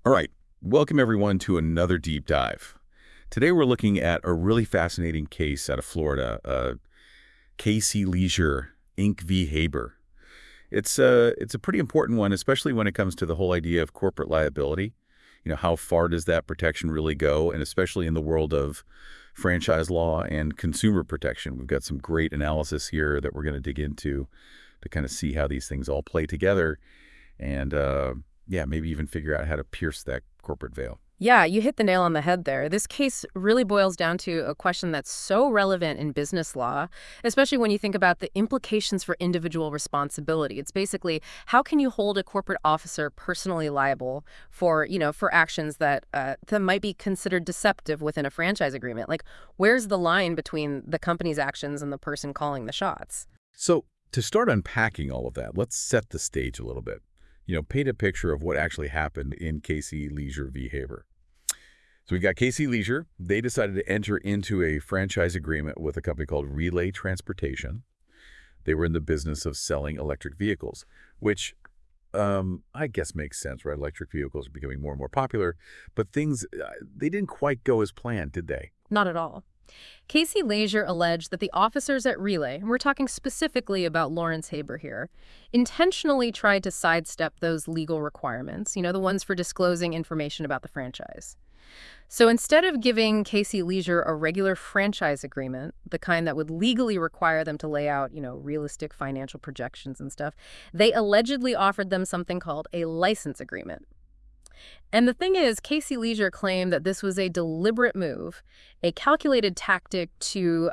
All right, welcome everyone to another deep dive. Today we're looking at a really fascinating case out of Florida, KC Leisure, Inc. v. Haber. It's a pretty important one, especially when it comes to the whole idea of corporate liability. How far does that protection really go? And especially in the world of franchise law and consumer protection. We've got some great analysis here that we're going to dig into to kind of see how these things all play together and, yeah, maybe even figure out how to pierce that corporate veil. Yeah, you hit the nail on the head there. This case really boils down to a question that's so relevant in business law, especially when you think about the implications for individual responsibility. It's basically, how can you hold a corporate officer personally liable for, for actions that might be considered deceptive within a franchise agreement? Like, where's the line between the company's actions and the person calling the shots? So to start unpacking all of that, let's set the stage a little bit. Paint a picture of what actually happened in KC Leisure v. Haber. So we've got KC Leisure. They decided to enter into a franchise agreement with a company called Relay Transportation. They were in the business of selling electric vehicles, which I guess makes sense, right? Electric vehicles are becoming more and more popular, but things, they didn't quite go as planned, did they? Not at all. KC Leisure alleged that the officers at Relay, and we're talking specifically about Lawrence Haber here, intentionally tried to sidestep those legal requirements, the ones for disclosing information about the franchise. So instead of giving KC Leisure a regular franchise agreement, the kind that would legally require them to lay out, realistic financial projections and stuff, they allegedly offered them something called a license agreement. And the thing is, KC Leisure claimed that this was a deliberate move, a calculated tactic to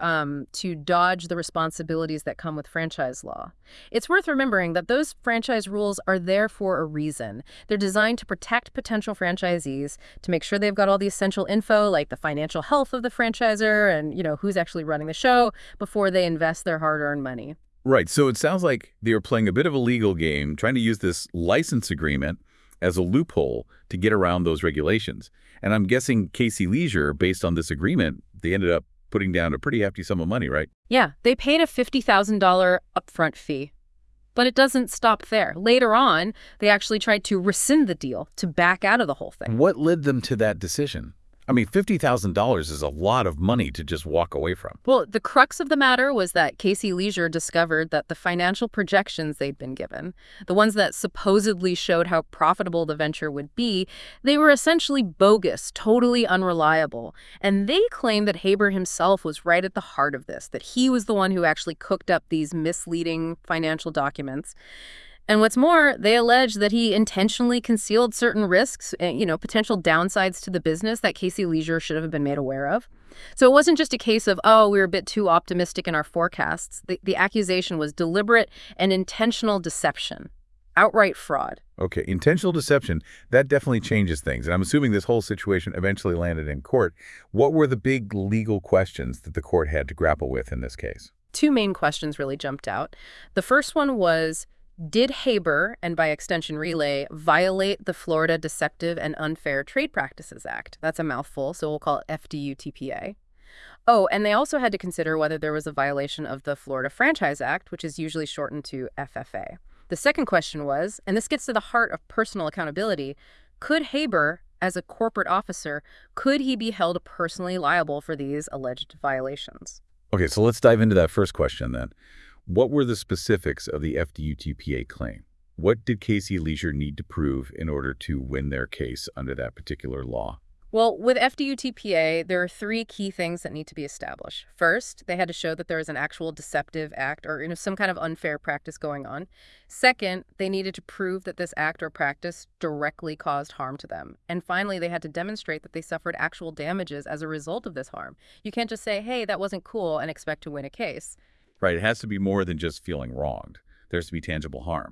dodge the responsibilities that come with franchise law. It's worth remembering that those franchise rules are there for a reason. They're designed to protect potential franchisees, to make sure they've got all the essential info, like the financial health of the franchisor and, who's actually running the show, before they invest their hard-earned money. Right. So it sounds like they were playing a bit of a legal game, trying to use this license agreement as a loophole to get around those regulations. And I'm guessing KC Leisure, based on this agreement, they ended up putting down a pretty hefty sum of money, right? Yeah, they paid a $50,000 upfront fee. But it doesn't stop there. Later on, they actually tried to rescind the deal, to back out of the whole thing. What led them to that decision? I mean, $50,000 is a lot of money to just walk away from. Well, the crux of the matter was that KC Leisure discovered that the financial projections they'd been given, the ones that supposedly showed how profitable the venture would be, they were essentially bogus, totally unreliable. And they claimed that Haber himself was right at the heart of this, that he was the one who actually cooked up these misleading financial documents. And what's more, they allege that he intentionally concealed certain risks, potential downsides to the business that KC Leisure should have been made aware of. So it wasn't just a case of, oh, we were a bit too optimistic in our forecasts. The accusation was deliberate and intentional deception, outright fraud. Okay, intentional deception, that definitely changes things. And I'm assuming this whole situation eventually landed in court. What were the big legal questions that the court had to grapple with in this case? Two main questions really jumped out. The first one was, did Haber, and by extension Relay, violate the Florida Deceptive and Unfair Trade Practices Act? That's a mouthful, so we'll call it FDUTPA. Oh, and they also had to consider whether there was a violation of the Florida Franchise Act, which is usually shortened to FFA. The second question was, and this gets to the heart of personal accountability, could Haber, as a corporate officer, could he be held personally liable for these alleged violations? Okay, so let's dive into that first question then. What were the specifics of the FDUTPA claim? What did KC Leisure need to prove in order to win their case under that particular law? Well, with FDUTPA, there are three key things that need to be established. First, they had to show that there is an actual deceptive act or some kind of unfair practice going on. Second, they needed to prove that this act or practice directly caused harm to them. And finally, they had to demonstrate that they suffered actual damages as a result of this harm. You can't just say, hey, that wasn't cool, and expect to win a case. Right, it has to be more than just feeling wronged. There has to be tangible harm.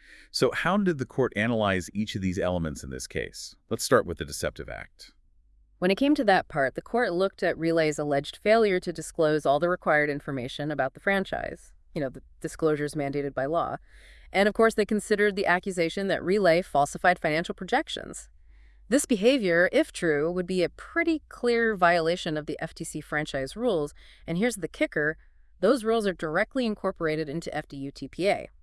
So how did the court analyze each of these elements in this case? Let's start with the deceptive act. When it came to that part, the court looked at Relay's alleged failure to disclose all the required information about the franchise, the disclosures mandated by law. And of course, they considered the accusation that Relay falsified financial projections. This behavior, if true, would be a pretty clear violation of the FTC franchise rules. And here's the kicker. Those rules are directly incorporated into FDUTPA.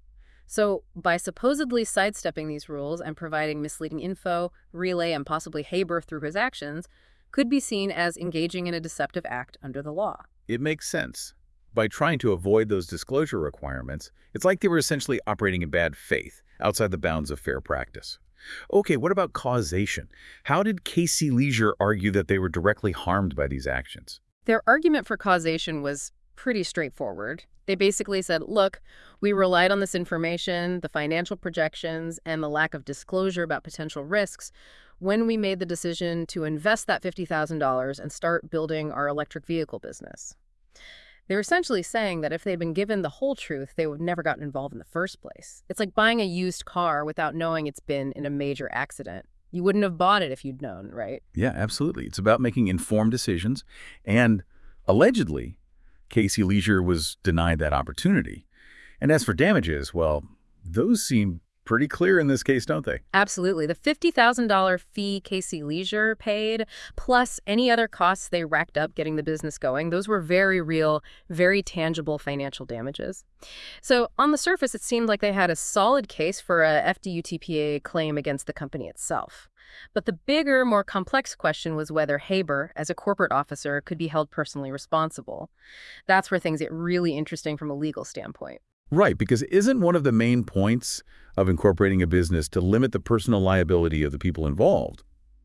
So by supposedly sidestepping these rules and providing misleading info, Relay and possibly Haber through his actions could be seen as engaging in a deceptive act under the law. It makes sense. By trying to avoid those disclosure requirements, it's like they were essentially operating in bad faith, outside the bounds of fair practice. Okay, what about causation? How did Casey Leisure argue that they were directly harmed by these actions? Their argument for causation was pretty straightforward. They basically said, look, we relied on this information, the financial projections, and the lack of disclosure about potential risks when we made the decision to invest that $50,000 and start building our electric vehicle business. They're essentially saying that if they'd been given the whole truth, they would have never gotten involved in the first place. It's like buying a used car without knowing it's been in a major accident. You wouldn't have bought it if you'd known, right? Yeah, absolutely. It's about making informed decisions, and allegedly, Casey Leisure was denied that opportunity. And as for damages, well, those seem pretty clear in this case, don't they? Absolutely. The $50,000 fee Casey Leisure paid, plus any other costs they racked up getting the business going, those were very real, very tangible financial damages. So on the surface, it seemed like they had a solid case for a FDUTPA claim against the company itself. But the bigger, more complex question was whether Haber, as a corporate officer, could be held personally responsible. That's where things get really interesting from a legal standpoint. Right, because isn't one of the main points of incorporating a business to limit the personal liability of the people involved?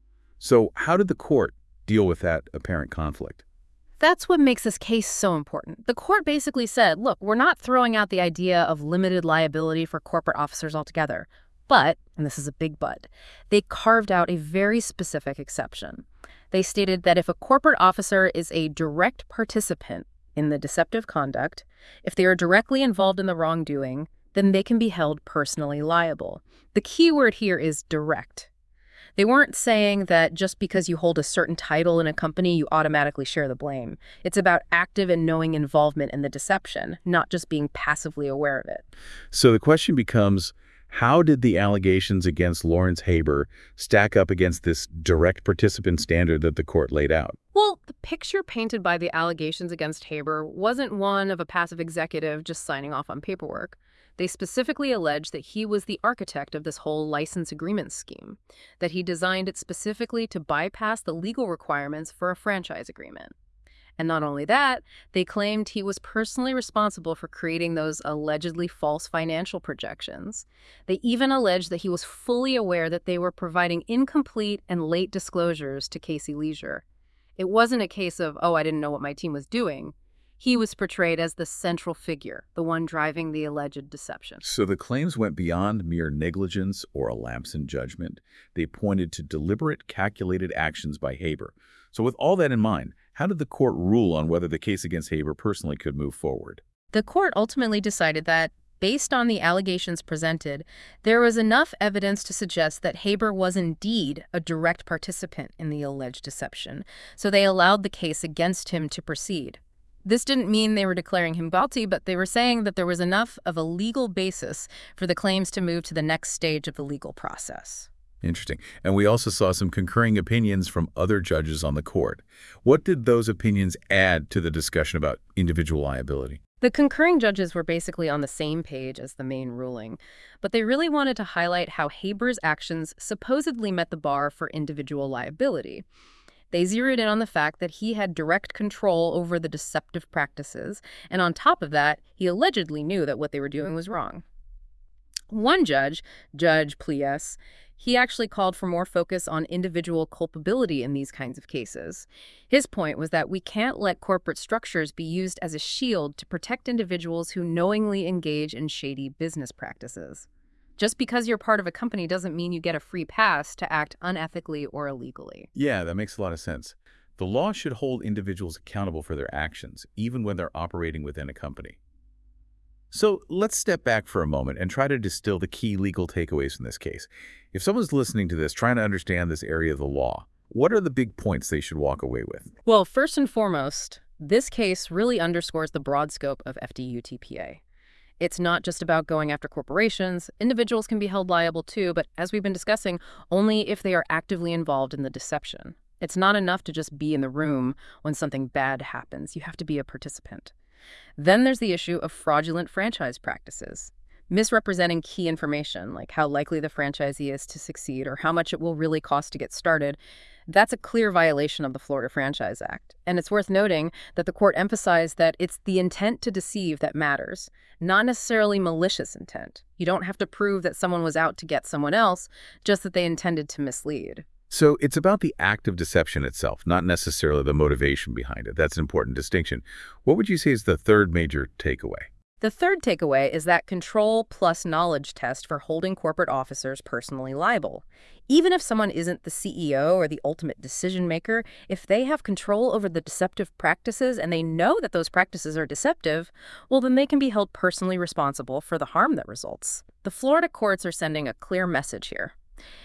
So how did the court deal with that apparent conflict? That's what makes this case so important. The court basically said, look, we're not throwing out the idea of limited liability for corporate officers altogether. But, and this is a big but, they carved out a very specific exception. They stated that if a corporate officer is a direct participant in the deceptive conduct, if they are directly involved in the wrongdoing, then they can be held personally liable. The key word here is direct. They weren't saying that just because you hold a certain title in a company, you automatically share the blame. It's about active and knowing involvement in the deception, not just being passively aware of it. So the question becomes, how did the allegations against Lawrence Haber stack up against this direct participant standard that the court laid out? Well, the picture painted by the allegations against Haber wasn't one of a passive executive just signing off on paperwork. They specifically alleged that he was the architect of this whole license agreement scheme, that he designed it specifically to bypass the legal requirements for a franchise agreement. And not only that, they claimed he was personally responsible for creating those allegedly false financial projections. They even alleged that he was fully aware that they were providing incomplete and late disclosures to Casey Leisure. It wasn't a case of, oh, I didn't know what my team was doing. He was portrayed as the central figure, the one driving the alleged deception. So the claims went beyond mere negligence or a lapse in judgment. They pointed to deliberate, calculated actions by Haber. So with all that in mind, how did the court rule on whether the case against Haber personally could move forward? The court ultimately decided that, based on the allegations presented, there was enough evidence to suggest that Haber was indeed a direct participant in the alleged deception, so they allowed the case against him to proceed. This didn't mean they were declaring him guilty, but they were saying that there was enough of a legal basis for the claims to move to the next stage of the legal process. Interesting. And we also saw some concurring opinions from other judges on the court. What did those opinions add to the discussion about individual liability? The concurring judges were basically on the same page as the main ruling, but they really wanted to highlight how Haber's actions supposedly met the bar for individual liability. They zeroed in on the fact that he had direct control over the deceptive practices, and on top of that, he allegedly knew that what they were doing was wrong. One judge, Judge Plies, he actually called for more focus on individual culpability in these kinds of cases. His point was that we can't let corporate structures be used as a shield to protect individuals who knowingly engage in shady business practices. Just because you're part of a company doesn't mean you get a free pass to act unethically or illegally. Yeah, that makes a lot of sense. The law should hold individuals accountable for their actions, even when they're operating within a company. So let's step back for a moment and try to distill the key legal takeaways from this case. If someone's listening to this, trying to understand this area of the law, what are the big points they should walk away with? Well, first and foremost, this case really underscores the broad scope of FDUTPA. It's not just about going after corporations. Individuals can be held liable too, but as we've been discussing, only if they are actively involved in the deception. It's not enough to just be in the room when something bad happens. You have to be a participant. Then there's the issue of fraudulent franchise practices. Misrepresenting key information, like how likely the franchisee is to succeed or how much it will really cost to get started, that's a clear violation of the Florida Franchise Act. And it's worth noting that the court emphasized that it's the intent to deceive that matters, not necessarily malicious intent. You don't have to prove that someone was out to get someone else, just that they intended to mislead. So it's about the act of deception itself, not necessarily the motivation behind it. That's an important distinction. What would you say is the third major takeaway? The third takeaway is that control plus knowledge test for holding corporate officers personally liable. Even if someone isn't the CEO or the ultimate decision maker, if they have control over the deceptive practices and they know that those practices are deceptive, well, then they can be held personally responsible for the harm that results. The Florida courts are sending a clear message here.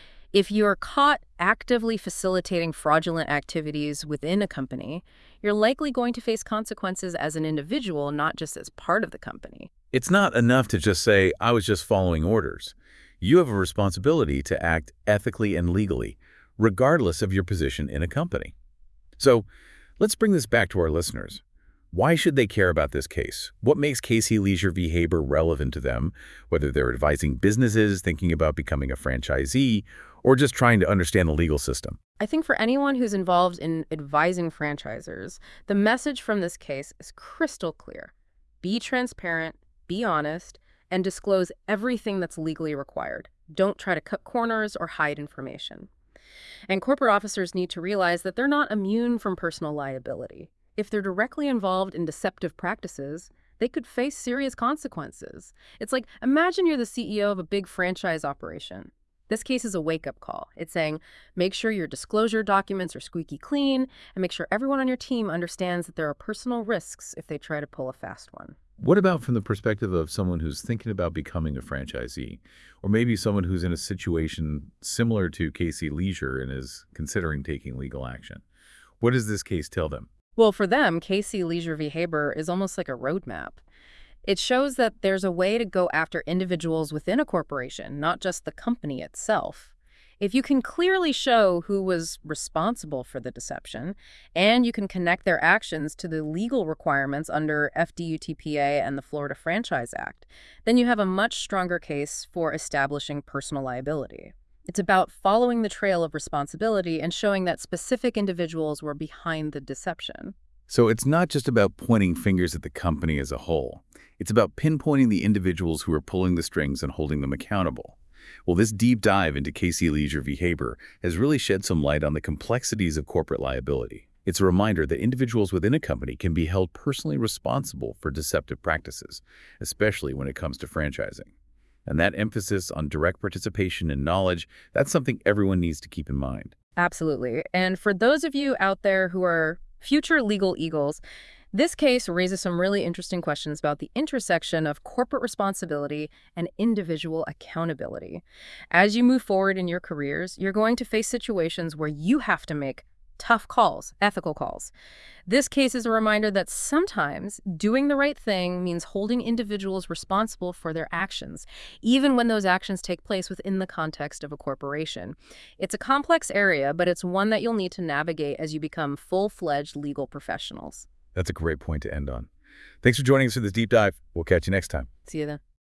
If you're caught actively facilitating fraudulent activities within a company, you're likely going to face consequences as an individual, not just as part of the company. It's not enough to just say, I was just following orders. You have a responsibility to act ethically and legally, regardless of your position in a company. So let's bring this back to our listeners. Why should they care about this case? What makes KC Leisure v. Haber relevant to them, whether they're advising businesses, thinking about becoming a franchisee, or just trying to understand the legal system? I think for anyone who's involved in advising franchisors, the message from this case is crystal clear. Be transparent, be honest, and disclose everything that's legally required. Don't try to cut corners or hide information. And corporate officers need to realize that they're not immune from personal liability. If they're directly involved in deceptive practices, they could face serious consequences. It's like, imagine you're the CEO of a big franchise operation. This case is a wake-up call. It's saying, make sure your disclosure documents are squeaky clean, and make sure everyone on your team understands that there are personal risks if they try to pull a fast one. What about from the perspective of someone who's thinking about becoming a franchisee, or maybe someone who's in a situation similar to KC Leisure and is considering taking legal action? What does this case tell them? Well, for them, KC Leisure v. Haber is almost like a roadmap. It shows that there's a way to go after individuals within a corporation, not just the company itself. If you can clearly show who was responsible for the deception, and you can connect their actions to the legal requirements under FDUTPA and the Florida Franchise Act, then you have a much stronger case for establishing personal liability. It's about following the trail of responsibility and showing that specific individuals were behind the deception. So it's not just about pointing fingers at the company as a whole. It's about pinpointing the individuals who are pulling the strings and holding them accountable. Well, this deep dive into KC Leisure v. Haber has really shed some light on the complexities of corporate liability. It's a reminder that individuals within a company can be held personally responsible for deceptive practices, especially when it comes to franchising. And that emphasis on direct participation and knowledge, that's something everyone needs to keep in mind. Absolutely. And for those of you out there who are future legal eagles, this case raises some really interesting questions about the intersection of corporate responsibility and individual accountability. As you move forward in your careers, you're going to face situations where you have to make tough calls, ethical calls. This case is a reminder that sometimes doing the right thing means holding individuals responsible for their actions, even when those actions take place within the context of a corporation. It's a complex area, but it's one that you'll need to navigate as you become full-fledged legal professionals. That's a great point to end on. Thanks for joining us for this deep dive. We'll catch you next time. See you then.